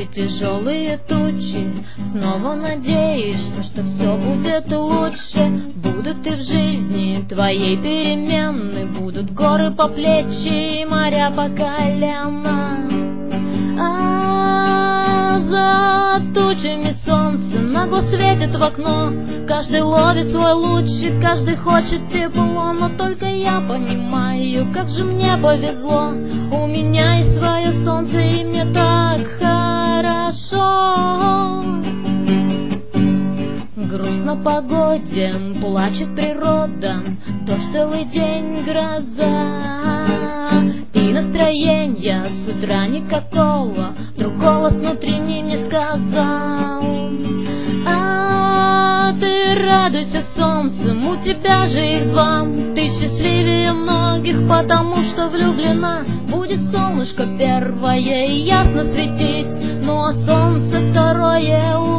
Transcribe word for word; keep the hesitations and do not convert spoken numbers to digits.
тяжелые тучи. Снова надеешься, что все будет лучше. Будут и в жизни твоей перемены, будут горы по плечи и моря по колено. А за тучами солнце нагло светит в окно. Каждый ловит свой лучик, каждый хочет тепло. Но только я понимаю, как же мне повезло. У меня есть свое солнце, и мне так хорошо. Грустно погоде, плачет природа, дождь целый день, гроза. И настроение с утра никакого, вдруг голос внутренний мне сказал: а ты радуйся солнцем, у тебя же их два. Ты счастливее многих, потому что влюблена. Будет солнышко первое и ясно светить, ну а солнце второе